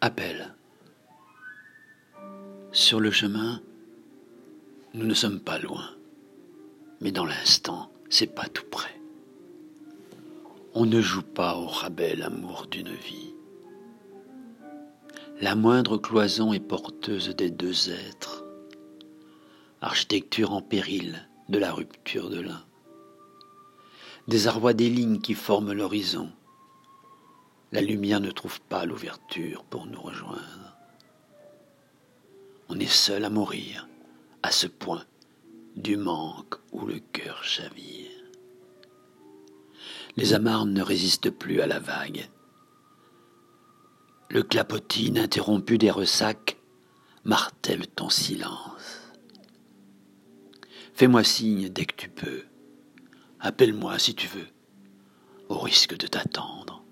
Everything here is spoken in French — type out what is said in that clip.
Appel. Sur le chemin, nous ne sommes pas loin, mais dans l'instant, c'est pas tout près. On ne joue pas au rabais l'amour d'une vie. La moindre cloison est porteuse des deux êtres, architecture en péril de la rupture de l'un. Désarroi des lignes qui forment l'horizon, la lumière ne trouve pas l'ouverture pour nous rejoindre. On est seul à mourir, à ce point du manque où le cœur chavire. Les amarres ne résistent plus à la vague. Le clapotis ininterrompu des ressacs martèle ton silence. Fais-moi signe dès que tu peux. Appelle-moi si tu veux, au risque de t'attendre.